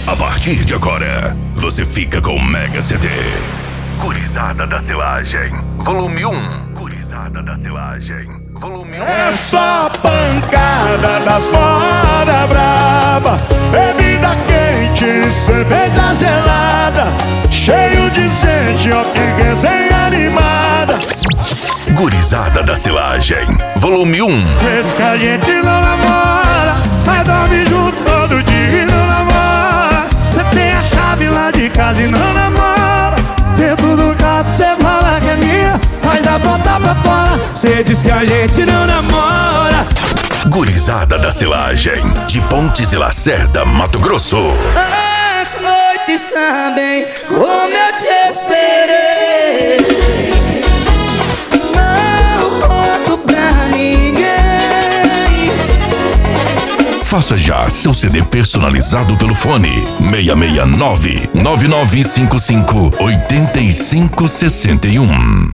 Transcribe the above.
A partir de agora, você fica com o Mega CD. Gurizada da Silagem, volume 1. Gurizada da Silagem, volume 1. É só pancada das moda braba, bebida quente, cerveja gelada, cheio de gente, ó, que resenha animada. Gurizada da Silagem, volume 1. Vezes que a gente não namora, mas dorme junto todo dia e não namora. Cê tem a chave lá de casa e não namora. Dentro do carro cê fala que é minha, mas da ponta pra fora cê diz que a gente não namora. Gurizada da Silagem, de Pontes e Lacerda, Mato Grosso. As noites sabem como eu te esperei. Não conto pra ninguém. Faça já seu CD personalizado pelo fone 669-9955-8561.